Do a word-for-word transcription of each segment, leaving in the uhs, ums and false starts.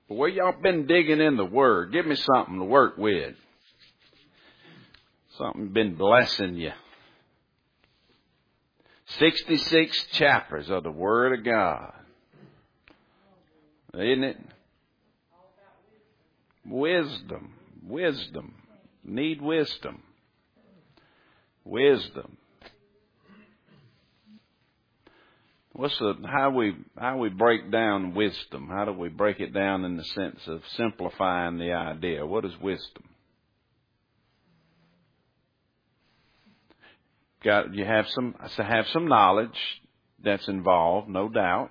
But where y'all been digging in the Word? Give me something to work with. Something been blessing you. sixty-six chapters of the Word of God. Isn't it? Wisdom. Wisdom. Need wisdom. Wisdom. What's the how we how we break down wisdom? How do we break it down in the sense of simplifying the idea? What is wisdom? Got you have some have some knowledge that's involved, no doubt.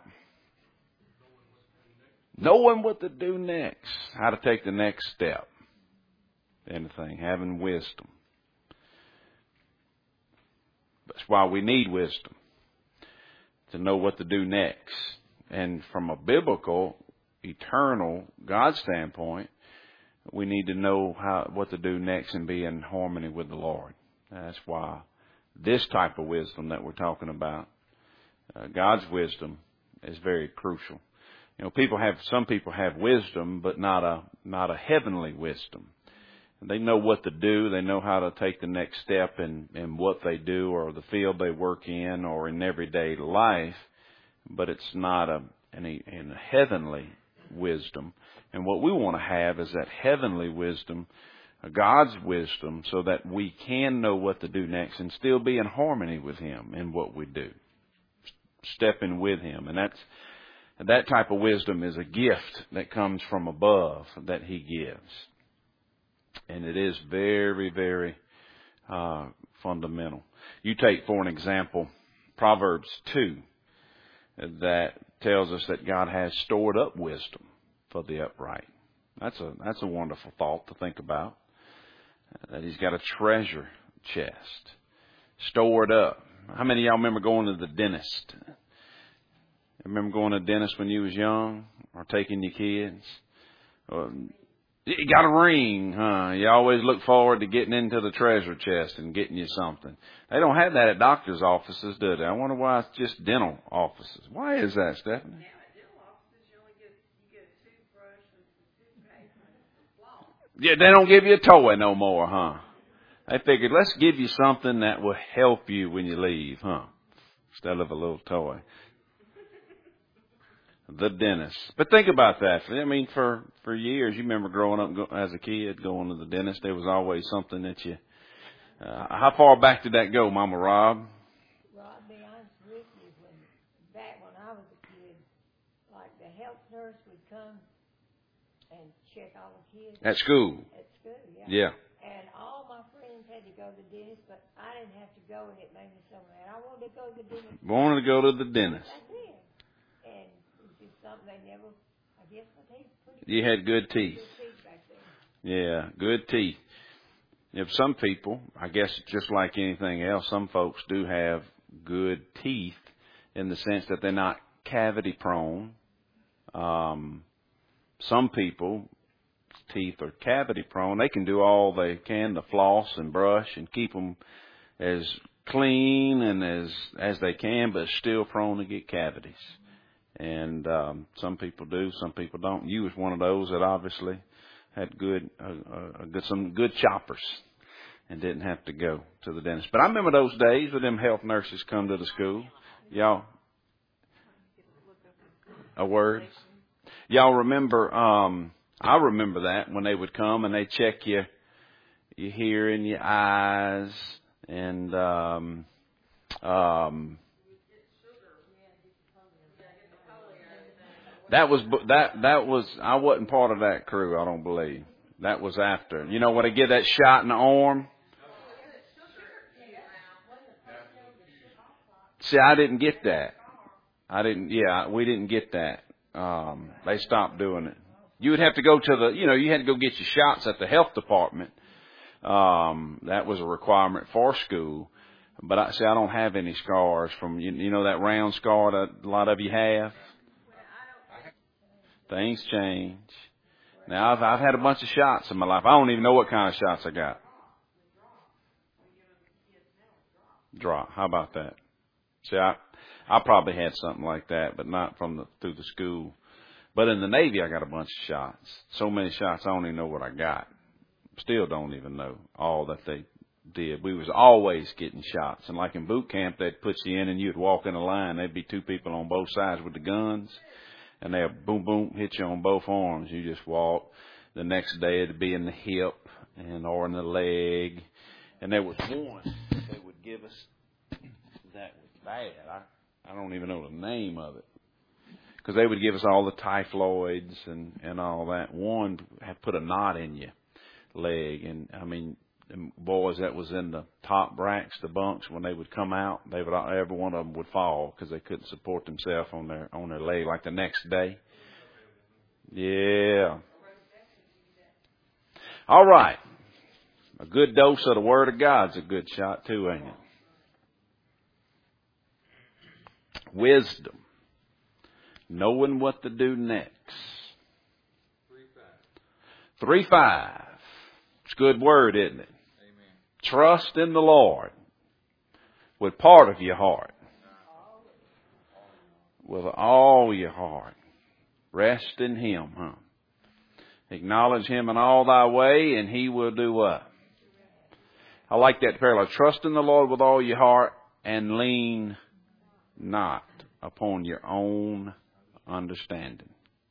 Knowing what to do next, how to take the next step. Anything, having wisdom. That's why we need wisdom. To know what to do next. And from a biblical, eternal God standpoint, we need to know how what to do next and be in harmony with the Lord. That's why this type of wisdom that we're talking about, uh, God's wisdom, is very crucial. You know, people have some people have wisdom, but not a not a heavenly wisdom. They know what to do. They know how to take the next step in, in what they do or the field they work in or in everyday life. But it's not a, any, in a heavenly wisdom. And what we want to have is that heavenly wisdom, God's wisdom, so that we can know what to do next and still be in harmony with Him in what we do. Stepping with Him. And that's, that type of wisdom is a gift that comes from above that He gives. And it is very, very uh, fundamental. You take, for an example, Proverbs two, that tells us that God has stored up wisdom for the upright. That's a that's a wonderful thought to think about. That He's got a treasure chest stored up. How many of y'all remember going to the dentist? Remember going to the dentist when you was young, or taking your kids? Or, you got a ring, huh? You always look forward to getting into the treasure chest and getting you something. They don't have that at doctor's offices, do they? I wonder why it's just dental offices. Why is that, Stephanie? Now, at dental offices, you only get, you get a toothbrush and some toothpaste and a floss. Yeah, they don't give you a toy no more, huh? They figured, let's give you something that will help you when you leave, huh? Instead of a little toy. The dentist. But think about that. I mean, for, for years, you remember growing up go, as a kid, going to the dentist, there was always something that you... Uh, how far back did that go, Mama Rob? Well, I'll be honest with you, when, back when I was a kid, like the health nurse would come and check all the kids. At school? At school, yeah. Yeah. And all my friends had to go to the dentist, but I didn't have to go, and it made me so mad. I wanted to go to the dentist. Wanted to go to the dentist. That's it. And something they never, I guess my teeth pretty You had good teeth. good teeth back then. Yeah, good teeth. If some people, I guess just like anything else, some folks do have good teeth in the sense that they're not cavity prone. Um, some people, teeth are cavity prone. They can do all they can to floss and brush and keep them as clean and as as they can, but still prone to get cavities. And um, some people do, some people don't. You was one of those that obviously had good, uh, uh, good some good choppers and didn't have to go to the dentist. But I remember those days when them health nurses come to the school. Y'all, a word? Y'all remember? Um, I remember that when they would come and they check your your hearing, your eyes, and um, um, That was that that was I wasn't part of that crew. I don't believe that was after. You know when they get that shot in the arm. See, I didn't get that. I didn't. Yeah, we didn't get that. Um, they stopped doing it. You would have to go to the. You know, you had to go get your shots at the health department. Um, that was a requirement for school. But I see, I don't have any scars from you, you know that round scar that a lot of you have. Things change. Now, I've, I've had a bunch of shots in my life. I don't even know what kind of shots I got. Drop. How about that? See, I, I probably had something like that, but not from the, through the school But in the Navy, I got a bunch of shots. So many shots, I don't even know what I got. Still don't even know all that they did. We was always getting shots. And like in boot camp, they'd put you in and you'd walk in a line. There'd be two people on both sides with the guns. And they'd boom, boom, hit you on both arms. You just walk. The next day it'd be in the hip and or in the leg. And there was one they would give us that was bad. I, I don't even know the name of it. Because they would give us all the typhoids and, and all that. One had put a knot in your leg. And, I mean, the boys that was in the top racks, the bunks, when they would come out, they would every one of them would fall because they couldn't support themselves on their on their leg like the next day. Yeah. All right. A good dose of the Word of God's a good shot too, ain't it? Wisdom. Knowing what to do next. Three five. It's a good word, isn't it? Amen. Trust in the Lord with part of your heart. With all your heart. Rest in Him, huh? Acknowledge Him in all thy way, and He will do what? I like that parallel. Trust in the Lord with all your heart, and lean not upon your own understanding.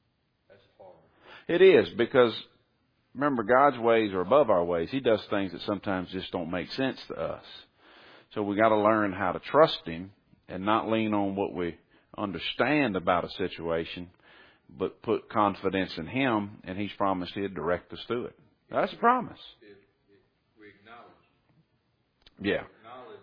It is, because remember, God's ways are above our ways. He does things that sometimes just don't make sense to us. So we got to learn how to trust Him and not lean on what we understand about a situation, but put confidence in Him, and He's promised He'd direct us through it. That's a promise. If, if we acknowledge. Yeah. Acknowledge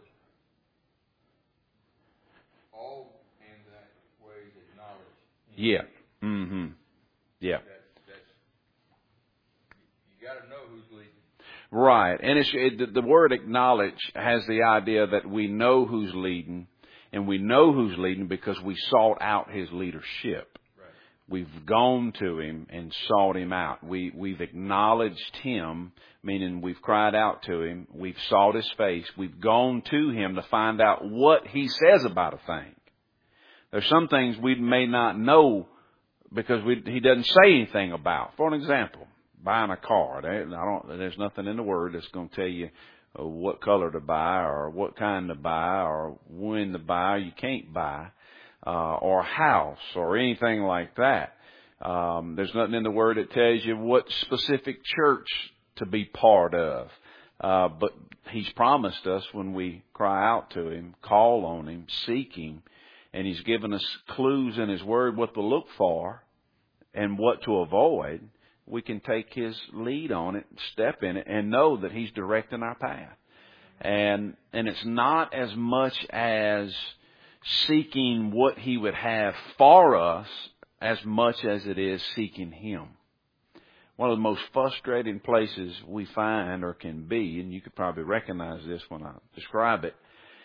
all and that ways acknowledge Him. Yeah. Mm-hmm. Yeah. That's, that's, you got to know who's leading. Right. And it's, it, the word acknowledge has the idea that we know who's leading, and we know who's leading because we sought out His leadership. Right. We've gone to Him and sought Him out. We, we've acknowledged Him, meaning we've cried out to Him. We've sought His face. We've gone to Him to find out what He says about a thing. There's some things we may not know because we, He doesn't say anything about. For an example, buying a car. I don't, there's nothing in the Word that's going to tell you uh, what color to buy or what kind to buy or when to buy. You can't buy. Uh, or a house or anything like that. Um, there's nothing in the Word that tells you what specific church to be part of. Uh, but He's promised us when we cry out to Him, call on Him, seek Him, and He's given us clues in His Word what to look for and what to avoid. We can take His lead on it, step in it, and know that He's directing our path. And, and it's not as much as seeking what He would have for us as much as it is seeking Him. One of the most frustrating places we find or can be, and you could probably recognize this when I describe it,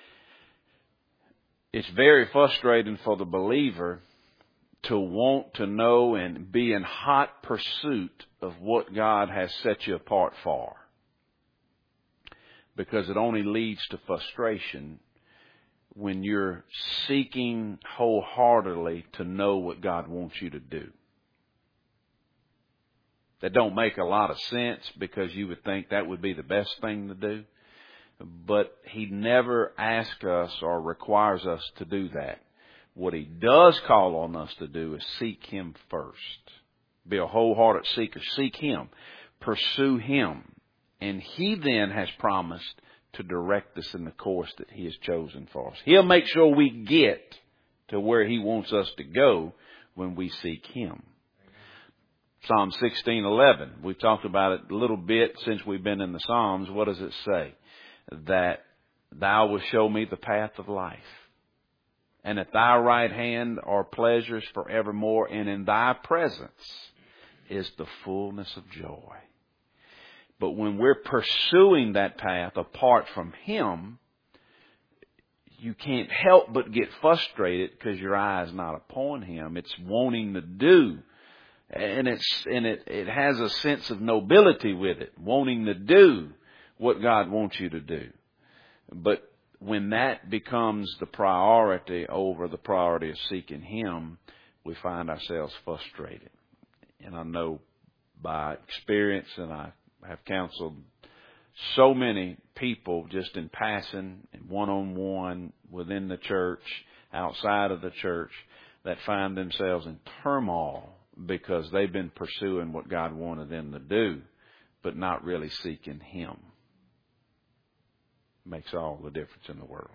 it's very frustrating for the believer to want to know and be in hot pursuit of what God has set you apart for. Because it only leads to frustration when you're seeking wholeheartedly to know what God wants you to do. That don't make a lot of sense because you would think that would be the best thing to do. But He never asks us or requires us to do that. What He does call on us to do is seek Him first. Be a wholehearted seeker. Seek Him. Pursue Him. And He then has promised to direct us in the course that He has chosen for us. He'll make sure we get to where He wants us to go when we seek Him. Psalm sixteen eleven. We've talked about it a little bit since we've been in the Psalms. What does it say? That Thou wilt show me the path of life. And at Thy right hand are pleasures forevermore. And in Thy presence is the fullness of joy. But when we're pursuing that path apart from Him, you can't help but get frustrated because your eye is not upon Him. It's wanting to do. And it's and it, it has a sense of nobility with it, wanting to do what God wants you to do. But when that becomes the priority over the priority of seeking Him, we find ourselves frustrated. And I know by experience, and I have counseled so many people just in passing, one-on-one, within the church, outside of the church, that find themselves in turmoil because they've been pursuing what God wanted them to do, but not really seeking Him. Makes all the difference in the world.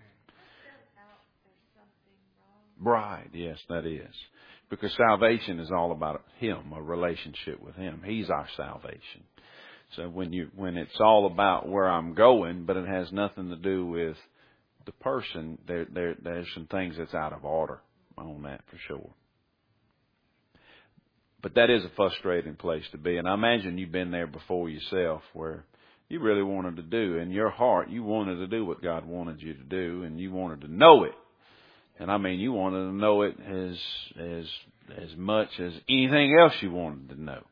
Right, yes, that is. Because salvation is all about Him, a relationship with Him. He's our salvation. So when you when it's all about where I'm going, but it has nothing to do with the person, there there there's some things that's out of order on that for sure. But that is a frustrating place to be. And I imagine you've been there before yourself, where you really wanted to do, in your heart, you wanted to do what God wanted you to do, and you wanted to know it. And I mean, you wanted to know it as as as much as anything else you wanted to know.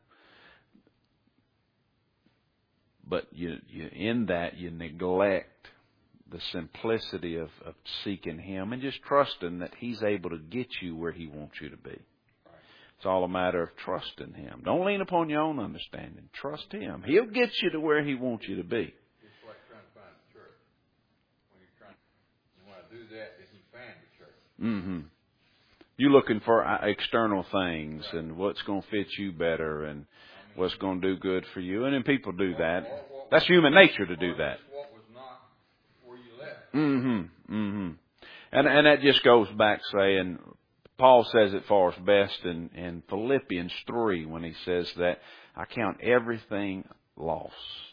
But you, you in that you neglect the simplicity of, of seeking Him and just trusting that He's able to get you where He wants you to be. It's all a matter of trusting Him. Don't lean upon your own understanding. Trust Him. He'll get you to where He wants you to be. It's like trying to find the church. When you're trying, you want to do that, then you find the church. Mm-hmm. You're looking for external things and what's going to fit you better and what's going to do good for you. And then people do that. That's human nature to do that. What was not where you left. Mm-hmm. Mm-hmm. And and that just goes back saying, Paul says it for us best in, in Philippians three when he says that I count everything loss,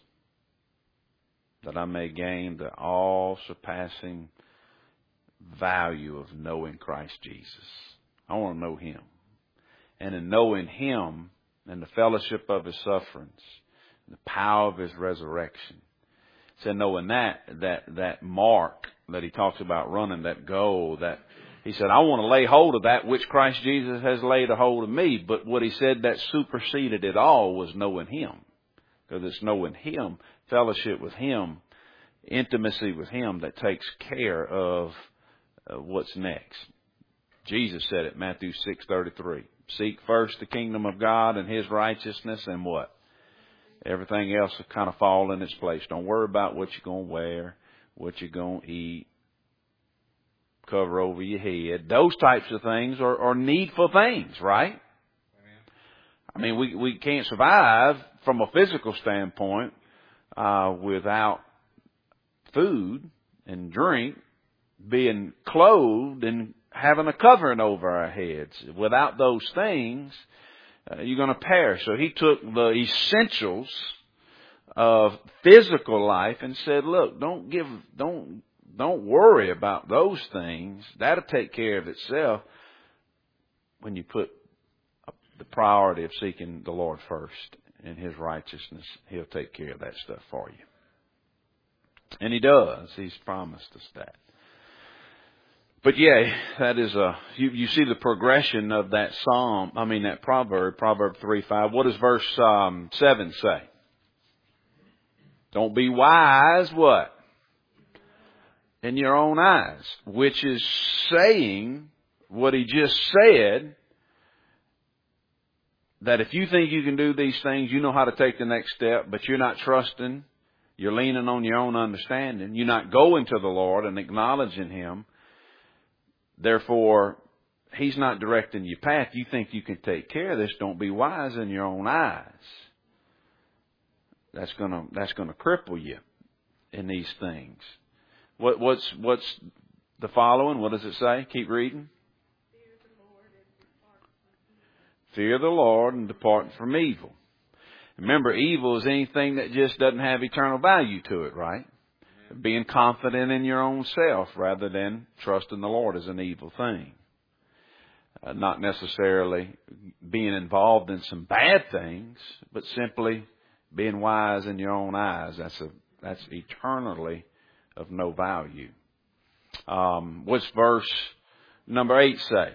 that I may gain the all-surpassing value of knowing Christ Jesus. I want to know Him. And in knowing Him and the fellowship of His sufferings, the power of His resurrection, so knowing that, that, that mark that he talks about running, that goal, that he said, I want to lay hold of that which Christ Jesus has laid a hold of me. But what he said that superseded it all was knowing Him. Because it's knowing Him, fellowship with Him, intimacy with Him that takes care of uh, what's next. Jesus said it, Matthew six thirty-three. Seek first the kingdom of God and His righteousness, and what? Everything else will kind of fall in its place. Don't worry about what you're going to wear, what you're going to eat, cover over your head. Those types of things are, are needful things, right? Amen. I mean, we, we can't survive from a physical standpoint uh, without food and drink, being clothed and having a covering over our heads. Without those things, uh, you're going to perish. So he took the essentials of physical life and said, look, don't give, don't, don't worry about those things. That'll take care of itself when you put the priority of seeking the Lord first and His righteousness. He'll take care of that stuff for you. And He does. He's promised us that. But yeah, that is a, you, you see the progression of that psalm, I mean that proverb, Proverb three five. What does verse um, seven say? Don't be wise, what? In your own eyes. Which is saying what he just said, that if you think you can do these things, you know how to take the next step, but you're not trusting, you're leaning on your own understanding, you're not going to the Lord and acknowledging Him. Therefore, He's not directing your path. You think you can take care of this. Don't be wise in your own eyes. That's gonna that's gonna cripple you in these things. What what's what's the following? What does it say? Keep reading. Fear the Lord and depart from evil. Remember, evil is anything that just doesn't have eternal value to it, right? Being confident in your own self rather than trusting the Lord is an evil thing. Uh, not necessarily being involved in some bad things, but simply being wise in your own eyes. That's a that's eternally of no value. Um, what's verse number eight say?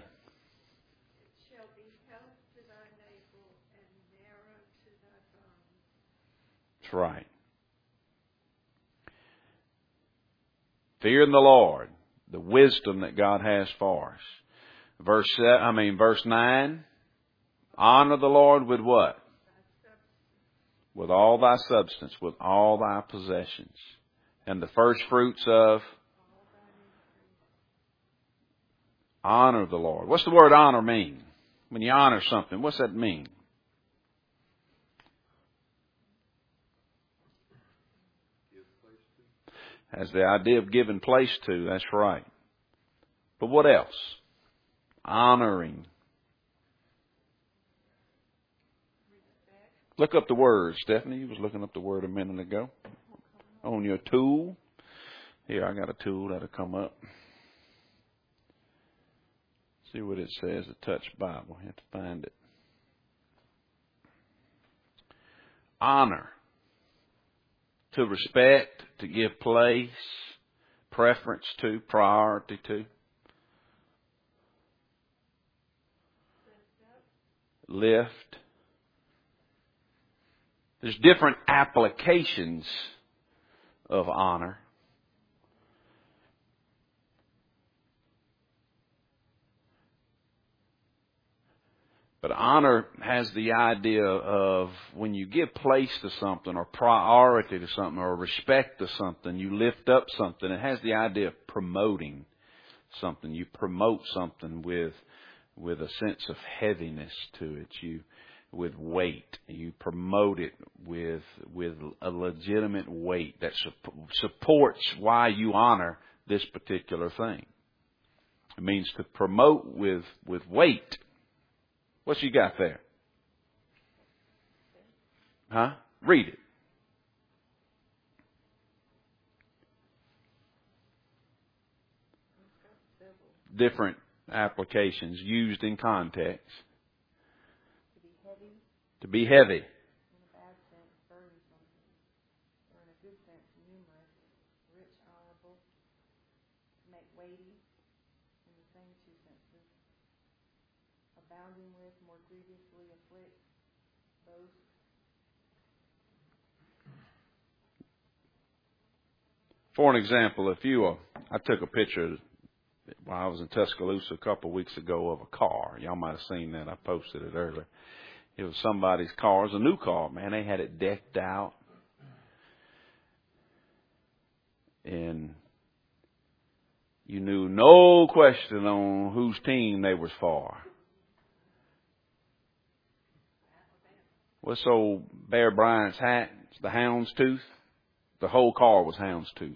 That's right. Fearing the Lord, the wisdom that God has for us. Verse seven, I mean verse nine. Honor the Lord with what? With all thy substance, with all thy possessions. And the first fruits of honor the Lord. What's the word honor mean? When you honor something, what's that mean? Has the idea of giving place to, that's right. But what else? Honoring. Look up the word, Stephanie. You was looking up the word a minute ago. On your tool. Here, I got a tool that'll come up. See what it says, a touch Bible. You have to find it. Honor. To respect, to give place, preference to, priority to. Lift. There's different applications of honor. But honor has the idea of when you give place to something or priority to something or respect to something, you lift up something. It has the idea of promoting something. You promote something with with a sense of heaviness to it. You with weight. You promote it with with a legitimate weight that su- supports why you honor this particular thing. It means to promote with with weight. What you got there? Huh? Read it. Different applications used in context. To be heavy. To be heavy. In a bad sense, burdensome. Or in a good sense, numerous, rich, honorable. To make weighty. In the same two senses. Abounding with, more grievously afflict, boast. For an example, if you, uh, I took a picture while I was in Tuscaloosa a couple of weeks ago of a car. Y'all might have seen that. I posted it earlier. It was somebody's car. It was a new car, man. They had it decked out. And you knew no question on whose team they was for. What's old Bear Bryant's hat? It's the houndstooth. The whole car was houndstooth.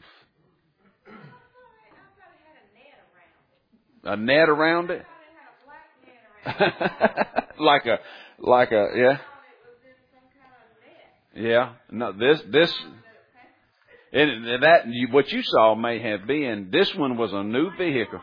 A net around it? like a, like a, yeah. Yeah. No, this, this, and that, what you saw may have been, this one was a new vehicle.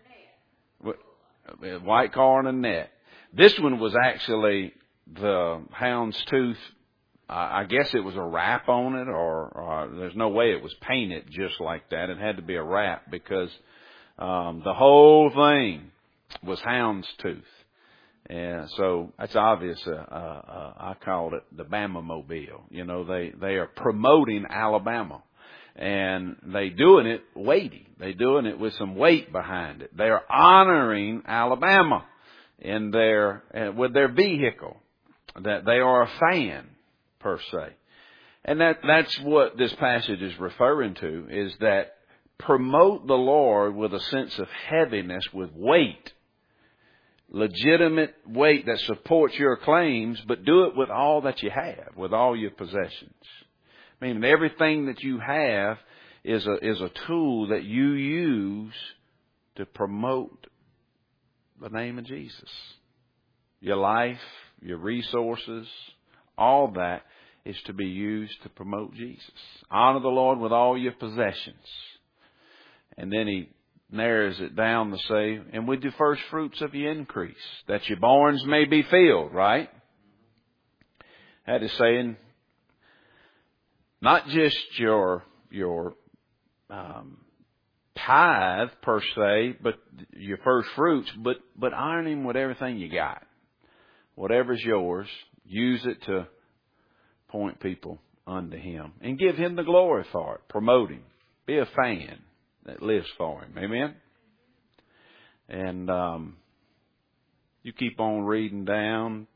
A white car and a net. This one was actually the houndstooth. I guess it was a wrap on it, or, or there's no way it was painted just like that. It had to be a wrap because um, the whole thing was houndstooth. And so that's obvious. Uh, uh, uh, I called it the Bama-mobile. You know, they, they are promoting Alabama. And they doing it weighty. They doing it with some weight behind it. They are honoring Alabama in their, uh, with their vehicle. That they are a fan, per se. And that, that's what this passage is referring to, is that promote the Lord with a sense of heaviness, with weight. Legitimate weight that supports your claims, but do it with all that you have, with all your possessions. I mean, everything that you have is a, is a tool that you use to promote the name of Jesus. Your life, your resources, all that is to be used to promote Jesus. Honor the Lord with all your possessions. And then he narrows it down to say, and with the first fruits of your increase, that your barns may be filled, right? That is saying, not just your, your, um, tithe per se, but your first fruits, but, but honor him with everything you got. Whatever's yours, use it to point people unto him and give him the glory for it. Promote him. Be a fan that lives for him. Amen. And, um, You keep on reading down.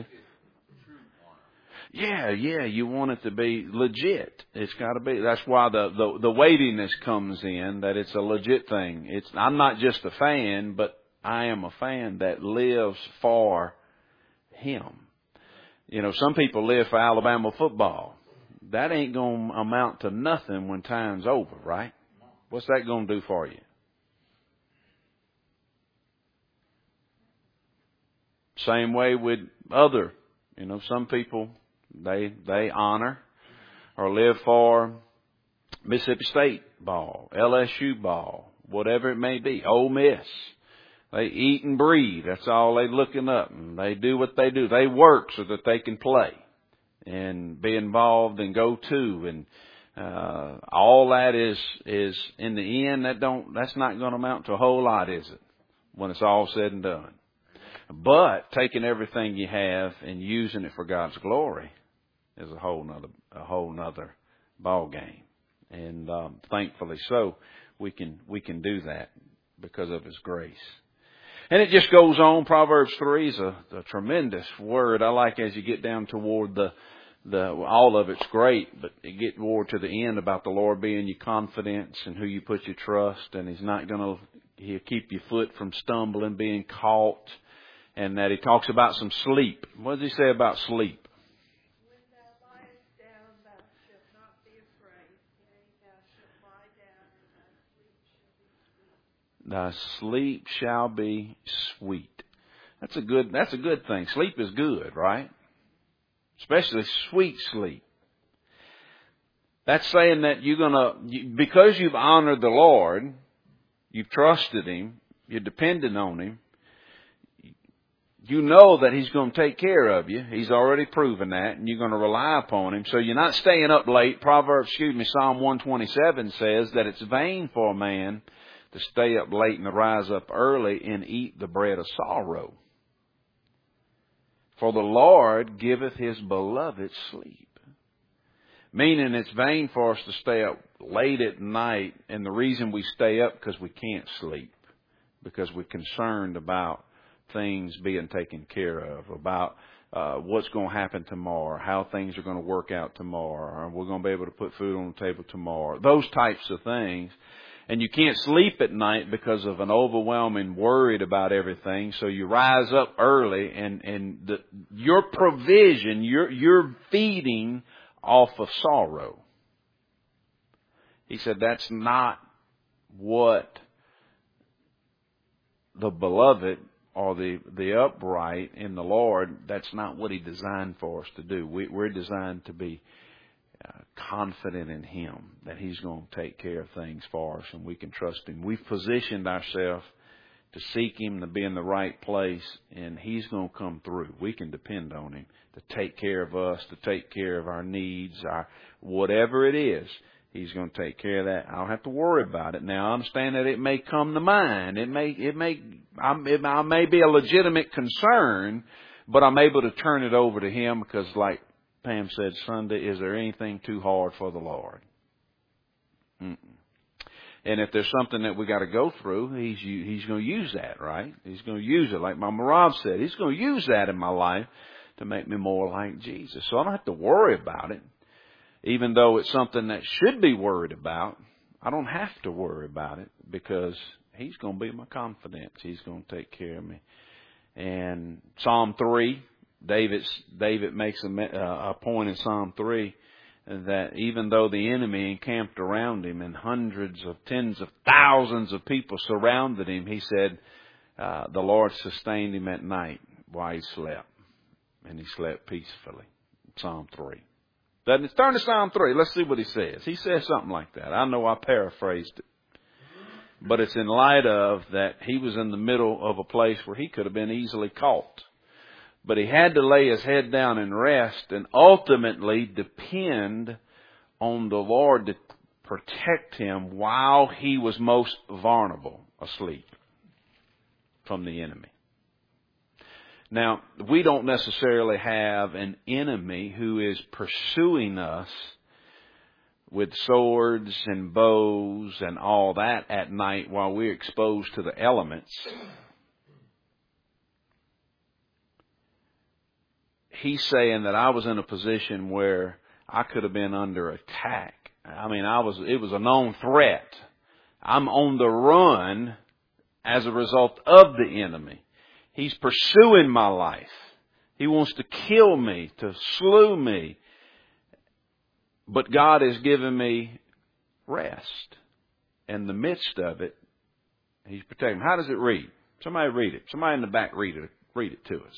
Yeah, yeah, you want it to be legit. It's got to be. That's why the, the, the weightiness comes in, that it's a legit thing. It's, I'm not just a fan, but I am a fan that lives for Him. You know, some people live for Alabama football. That ain't going to amount to nothing when time's over, right? What's that going to do for you? Same way with other, you know, some people, they they honor or live for Mississippi State ball, L S U ball, whatever it may be, Ole Miss. They eat and breathe. That's all they looking up. And they do what they do. They work so that they can play and be involved and go to. And uh, all that is, is in the end, that don't, that's not going to amount to a whole lot, is it? When it's all said and done. But taking everything you have and using it for God's glory is a whole nother, a whole nother ball game. And um, thankfully so, we can, we can do that because of His grace. And it just goes on. Proverbs three is a, a tremendous word. I like as you get down toward the, the, all of it's great, but you get more to the end about the Lord being your confidence and who you put your trust, and He's not going to, He'll keep your foot from stumbling, being caught, and that He talks about some sleep. What does He say about sleep? When thou liest down, thou shalt not be afraid. Yea, thou shalt lie down, and thy sleep shall be sweet. Thy sleep shall be sweet. That's a good, that's a good thing. Sleep is good, right? Especially sweet sleep. That's saying that you're gonna, because you've honored the Lord, you've trusted Him, you're dependent on Him, you know that He's going to take care of you. He's already proven that, and you're going to rely upon Him. So you're not staying up late. Proverbs, excuse me, Psalm one twenty-seven says that it's vain for a man to stay up late and to rise up early and eat the bread of sorrow. For the Lord giveth His beloved sleep. Meaning it's vain for us to stay up late at night, and the reason we stay up because we can't sleep, because we're concerned about things being taken care of, about uh, what's going to happen tomorrow, how things are going to work out tomorrow, or we're going to be able to put food on the table tomorrow, those types of things. And you can't sleep at night because of an overwhelming worried about everything. So you rise up early, and, and the, your provision, you're, you're feeding off of sorrow. He said that's not what the beloved or the, the upright in the Lord, that's not what He designed for us to do. We, we're designed to be uh, confident in Him, that He's going to take care of things for us and we can trust Him. We've positioned ourselves to seek Him, to be in the right place, and He's going to come through. We can depend on Him to take care of us, to take care of our needs, our whatever it is. He's going to take care of that. I don't have to worry about it. Now, I understand that it may come to mind. It may, it may, I'm, it I may be a legitimate concern, but I'm able to turn it over to Him because, like Pam said Sunday, is there anything too hard for the Lord? Mm-mm. And if there's something that we got to go through, He's He's going to use that, right? He's going to use it, like Mama Rob said. He's going to use that in my life to make me more like Jesus. So I don't have to worry about it. Even though it's something that should be worried about, I don't have to worry about it because He's going to be my confidence. He's going to take care of me. And Psalm three, David, David makes a, a point in Psalm three that even though the enemy encamped around him and hundreds of tens of thousands of people surrounded him, he said uh, the Lord sustained him at night while he slept. And he slept peacefully. Psalm three. Doesn't it? Turn to Psalm three. Let's see what he says. He says something like that. I know I paraphrased it. But it's in light of that he was in the middle of a place where he could have been easily caught. But he had to lay his head down and rest and ultimately depend on the Lord to protect him while he was most vulnerable, asleep from the enemy. Now, we don't necessarily have an enemy who is pursuing us with swords and bows and all that at night while we're exposed to the elements. he's saying that I was in a position where I could have been under attack. I mean, I was, it was a known threat. I'm on the run as a result of the enemy. He's pursuing my life. He wants to kill me, to slew me. But God has given me rest. In the midst of it, He's protecting me. How does it read? Somebody read it. Somebody in the back read it. Read it to us,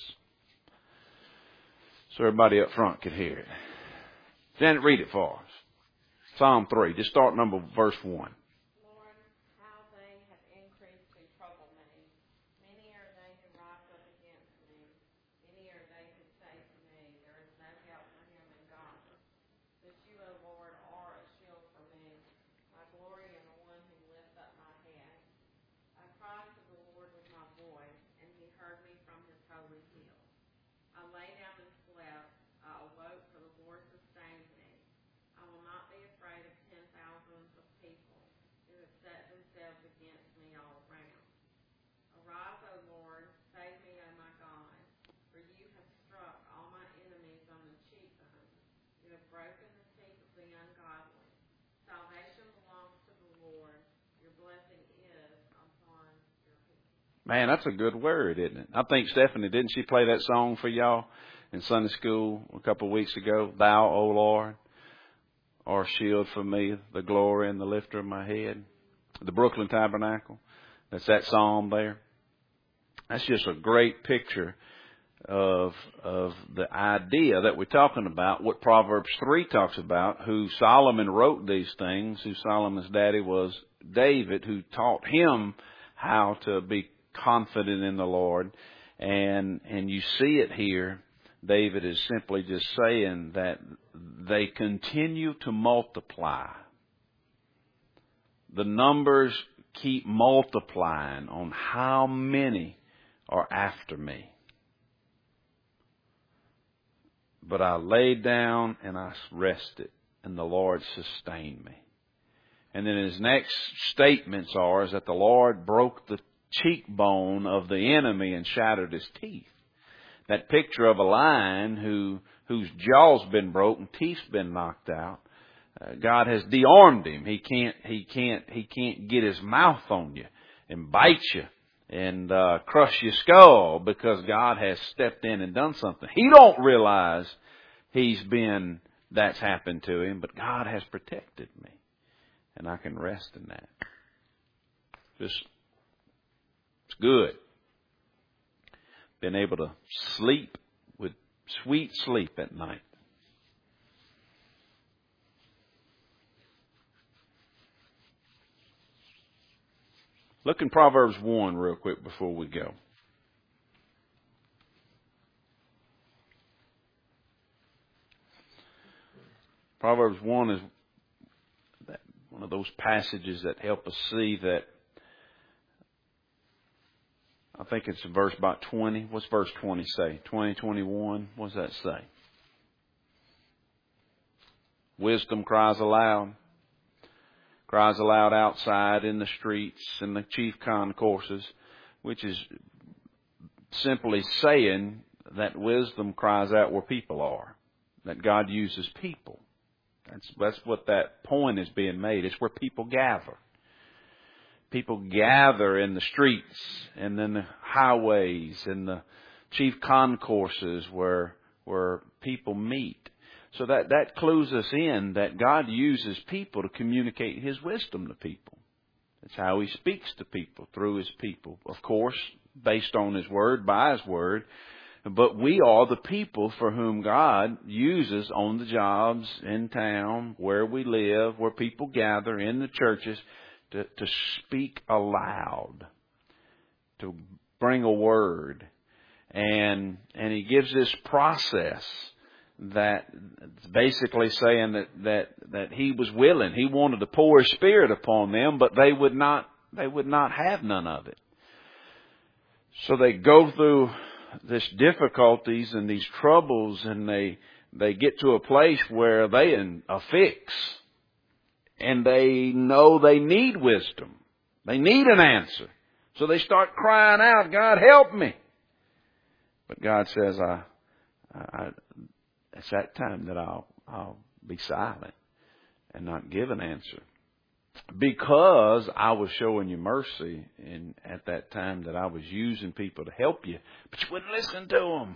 so everybody up front can hear it. Janet, read it for us. Psalm three. Just start number verse one. Lord, how they have increased to trouble me. Many are they who rise up against me. Many are they who say to me, there is no help for him in God. But you, O Lord, are a shield for me, my glory and the one who lifts up my head. I cried to the Lord with my voice, and he heard me from his holy hill. I lay down and slept. I awoke, for the Lord sustained me. I will not be afraid of ten thousands of people who have set themselves against me all around. Arise, O Lord, save me, O my God, for you have struck all my enemies on the cheekbone. You have broken the teeth of the ungodly. Salvation belongs to the Lord. Your blessing is upon your people. Man, that's a good word, isn't it? I think Stephanie, didn't she play that song for y'all in Sunday school a couple of weeks ago? Thou, O Lord, art a shield for me, the glory and the lifter of my head. The Brooklyn Tabernacle. That's that psalm there. That's just a great picture of of the idea that we're talking about, what Proverbs three talks about, who Solomon wrote these things, who Solomon's daddy was David, who taught him how to be confident in the Lord. And and you see it here. David is simply just saying that they continue to multiply. The numbers keep multiplying on how many are after me. But I laid down and I rested, and the Lord sustained me. And then his next statements are is that the Lord broke the cheekbone of the enemy and shattered his teeth. That picture of a lion who whose jaw's been broken, teeth's been knocked out. Uh, God has de-armed him. He can't he can't he can't get his mouth on you and bite you and uh, crush your skull because God has stepped in and done something. He don't realize he's been that's happened to him, but God has protected me, and I can rest in that. Just it's good. Been able to sleep with sweet sleep at night. Look in Proverbs one real quick before we go. Proverbs one is one of those passages that help us see that. I think it's verse about twenty. What's verse twenty say? twenty, twenty-one. What does that say? Wisdom cries aloud. Cries aloud outside in the streets and the chief concourses, which is simply saying that wisdom cries out where people are. That God uses people. That's, that's what that point is being made. It's where people gather. People gather in the streets and then the highways and the chief concourses where where people meet. So that, that clues us in that God uses people to communicate His wisdom to people. That's how He speaks to people, through His people. Of course, based on His Word, by His Word. But we are the people for whom God uses on the jobs, in town, where we live, where people gather, in the churches, To, to speak aloud, to bring a word. And and He gives this process that basically saying that, that, that He was willing. He wanted to pour His Spirit upon them, but they would not they would not have none of it. So they go through this difficulties and these troubles, and they they get to a place where they in a fix. And they know they need wisdom. They need an answer. So they start crying out, God, help me. But God says, I, I, it's that time that I'll I'll be silent and not give an answer, because I was showing you mercy, and at that time that I was using people to help you, but you wouldn't listen to them.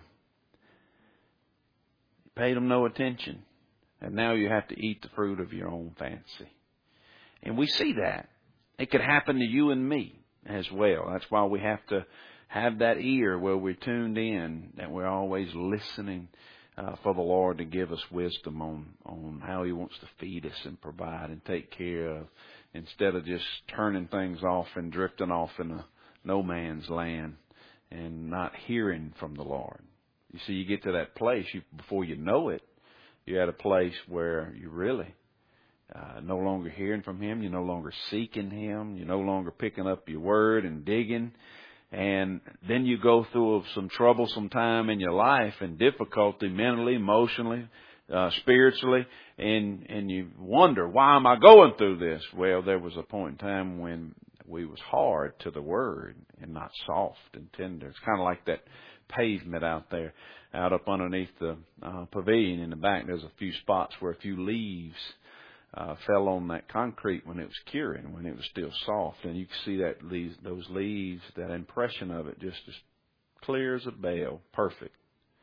You paid them no attention, and now you have to eat the fruit of your own fancy. And we see that. It could happen to you and me as well. That's why we have to have that ear where we're tuned in, that we're always listening uh, for the Lord to give us wisdom on, on how He wants to feed us and provide and take care of, instead of just turning things off and drifting off in a no man's land and not hearing from the Lord. You see, you get to that place, you, before you know it, you're at a place where you really Uh, no longer hearing from Him. You're no longer seeking Him. You're no longer picking up your word and digging. And then you go through some troublesome time in your life and difficulty mentally, emotionally, uh, spiritually. And, and you wonder, why am I going through this? Well, there was a point in time when we was hard to the word and not soft and tender. It's kind of like that pavement out there, out up underneath the uh, pavilion in the back. There's a few spots where a few leaves Uh, fell on that concrete when it was curing, when it was still soft. And you can see that leaves, those leaves, that impression of it just as clear as a bell, perfect.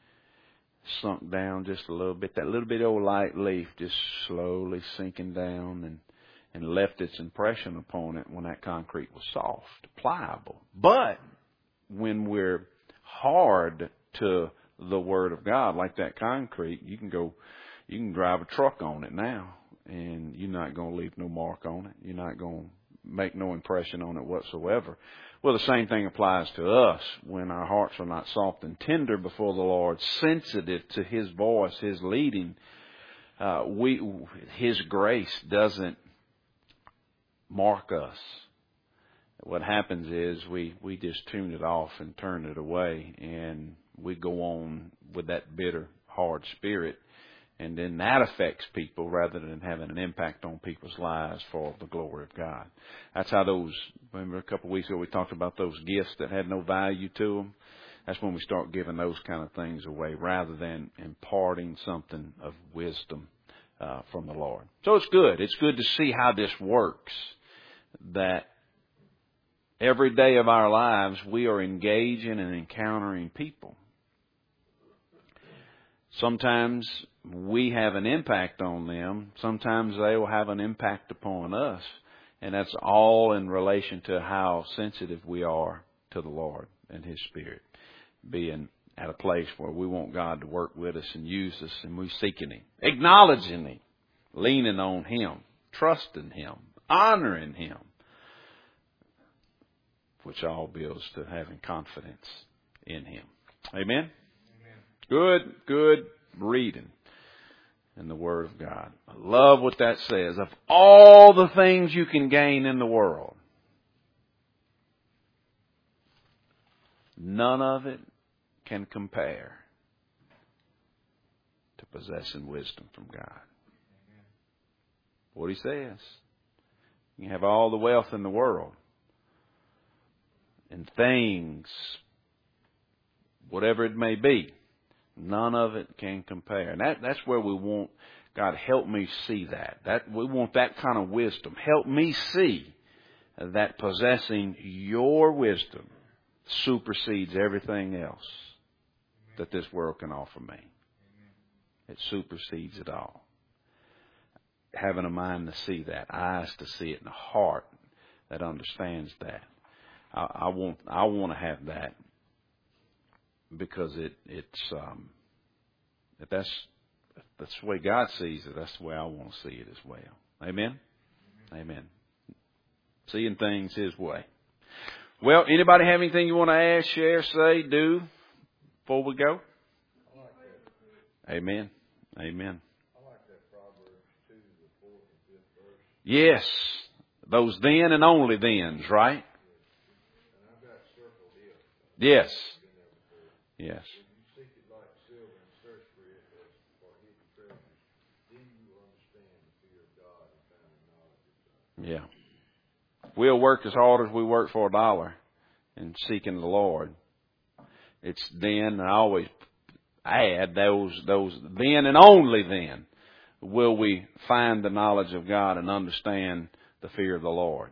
Sunk down just a little bit. That little bit old light leaf just slowly sinking down and, and left its impression upon it when that concrete was soft, pliable. But when we're hard to the Word of God, like that concrete, you can go, you can drive a truck on it now, and you're not going to leave no mark on it. You're not going to make no impression on it whatsoever. Well, the same thing applies to us when our hearts are not soft and tender before the Lord, sensitive to His voice, His leading. Uh, we, His grace doesn't mark us. What happens is we, we just tune it off and turn it away, and we go on with that bitter, hard spirit. And then that affects people rather than having an impact on people's lives for the glory of God. That's how those, remember a couple of weeks ago we talked about those gifts that had no value to them? That's when we start giving those kind of things away rather than imparting something of wisdom uh, from the Lord. So it's good. It's good to see how this works, that every day of our lives we are engaging and encountering people. Sometimes we have an impact on them. Sometimes they will have an impact upon us. And that's all in relation to how sensitive we are to the Lord and His Spirit. Being at a place where we want God to work with us and use us, and we're seeking Him, acknowledging Him, leaning on Him, trusting Him, honoring Him, which all builds to having confidence in Him. Amen? Good, good reading in the Word of God. I love what that says. Of all the things you can gain in the world, none of it can compare to possessing wisdom from God. What He says. You can have all the wealth in the world and things, whatever it may be. None of it can compare. And that, that's where we want, God, help me see that. That we want that kind of wisdom. Help me see that possessing your wisdom supersedes everything else that this world can offer me. It supersedes it all. Having a mind to see that, eyes to see it, and a heart that understands that. I, I want, I want to have that. Because it it's um, if that's if that's the way God sees it, that's the way I want to see it as well. Amen? Amen. Amen. Seeing things His way. Well, anybody have anything you want to ask, share, say, do before we go? I like that. Amen. Amen. I like that Proverbs two, the fourth and fifth verse. Yes, those then and only thens, right? And I've got circled here. Yes. Yes. When you seek it like silver and search for it as for hidden treasures, then you will understand the fear of God and find the knowledge of God. Yeah. We'll work as hard as we work for a dollar in seeking the Lord. It's then, and I always, add those, those, then and only then will we find the knowledge of God and understand the fear of the Lord.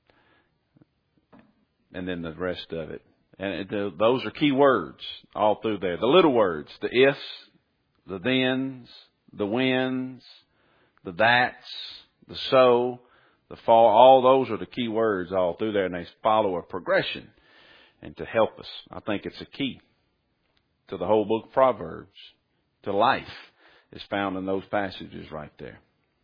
And then the rest of it. And it, those are key words all through there. The little words, the ifs, the thens, the whens, the that's, the so, the fall, all those are the key words all through there, and they follow a progression. And to help us, I think it's a key to the whole book of Proverbs, to life, is found in those passages right there.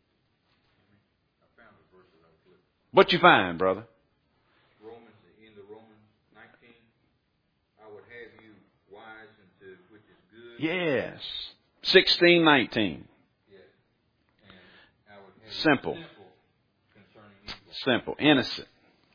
I found the verse that I was looking. What you find, brother? Romans, the end of Romans nineteen. I would have you wise into which is good. Yes. Sixteen, nineteen. Yes. And I would have Simple. you simple concerning evil. Simple. Innocent.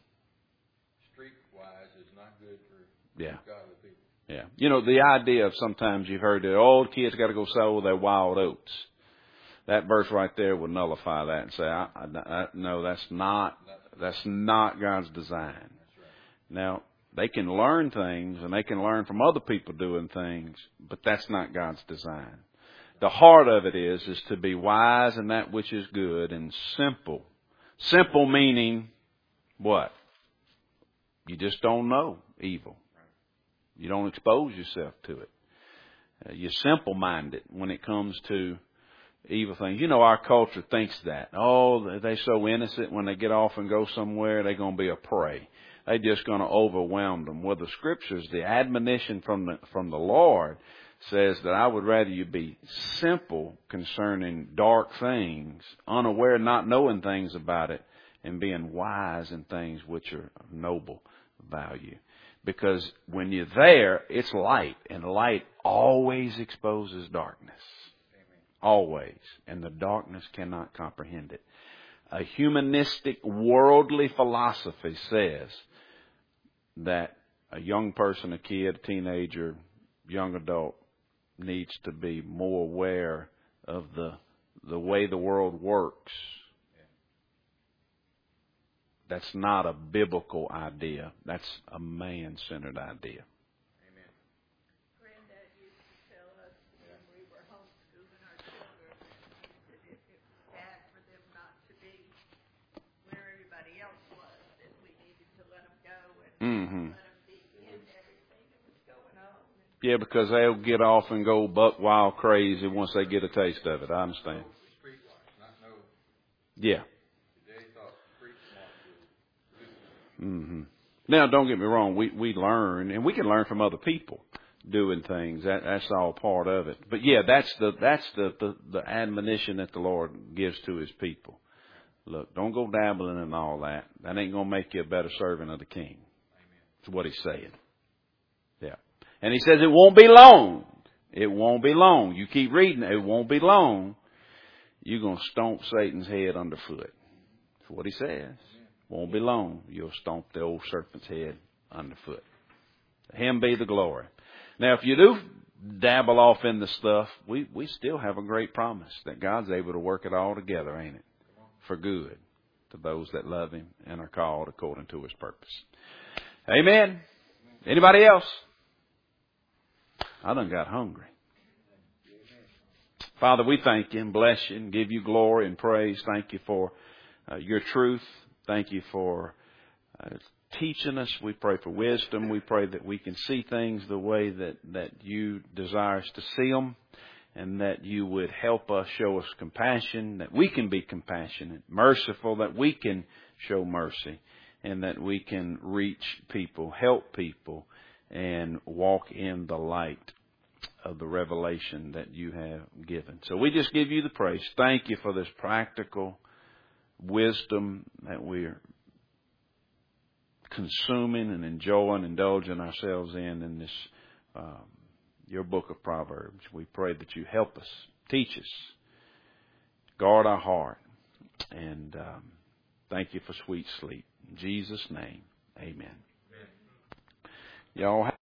Streetwise is not good for Yeah. godly people. Yeah. You know, the idea of sometimes you've heard that old kids got to go sow their wild oats. That verse right there would nullify that and say, I, I, I, no, that's not, that's not God's design. That's right. Now, they can learn things and they can learn from other people doing things, but that's not God's design. The heart of it is, is to be wise in that which is good and simple. Simple meaning what? You just don't know evil. You don't expose yourself to it. Uh, you're simple-minded when it comes to evil things. You know, our culture thinks that. Oh, they're so innocent when they get off and go somewhere, they're going to be a prey. They're just going to overwhelm them. Well, the Scriptures, the admonition from the, from the Lord says that I would rather you be simple concerning dark things, unaware, not knowing things about it, and being wise in things which are of noble value. Because when you're there, it's light, and light always exposes darkness. Amen. Always. And the darkness cannot comprehend it. A humanistic, worldly philosophy says that a young person, a kid, a teenager, young adult, needs to be more aware of the the way the world works. That's not a biblical idea. That's a man-centered idea. Amen. Granddad used to tell us when we were homeschooling our children that it, it was bad for them not to be where everybody else was, that we needed to let them go and Mm-hmm. let them be in everything that was going on. Yeah, because they'll get off and go buck wild crazy once they get a taste of it. I understand. Streetwise, not know. Yeah. Today thought street smart was Mm-hmm. Now, don't get me wrong. We we learn, and we can learn from other people doing things. That that's all part of it. But yeah, that's the that's the the, the admonition that the Lord gives to His people. Look, don't go dabbling in all that. That ain't gonna make you a better servant of the King. That's what He's saying. Yeah, and He says it won't be long. It won't be long. You keep reading. It won't be long. You're gonna stomp Satan's head underfoot. That's what He says. Won't be long. You'll stomp the old serpent's head underfoot. To Him be the glory. Now, if you do dabble off in the stuff, we, we still have a great promise that God's able to work it all together, ain't it? For good to those that love Him and are called according to His purpose. Amen. Anybody else? I done got hungry. Father, we thank You and bless You and give You glory and praise. Thank You for uh, Your truth. Thank You for uh, teaching us. We pray for wisdom. We pray that we can see things the way that, that You desire us to see them, and that You would help us, show us compassion, that we can be compassionate, merciful, that we can show mercy, and that we can reach people, help people, and walk in the light of the revelation that You have given. So we just give You the praise. Thank You for this practical wisdom that we're consuming and enjoying, indulging ourselves in in this um, Your book of Proverbs. We pray that You help us, teach us, guard our heart, and um, thank You for sweet sleep. In Jesus' name, amen. Amen. Y'all